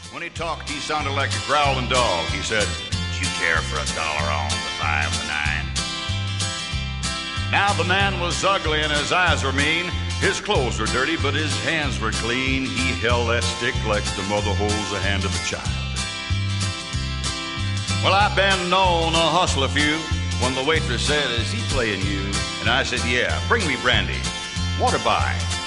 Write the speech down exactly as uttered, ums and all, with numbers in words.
When he talked, he sounded like a growling dog. He said, "Do you care for a dollar on the five, the nine?" Now the man was ugly and his eyes were mean. His clothes were dirty, but his hands were clean. He held that stick like the mother holds the hand of a child. Well, I've been known to hustle a few. When the waitress said, "Is he playing you?" And I said, "Yeah, bring me brandy. Water by."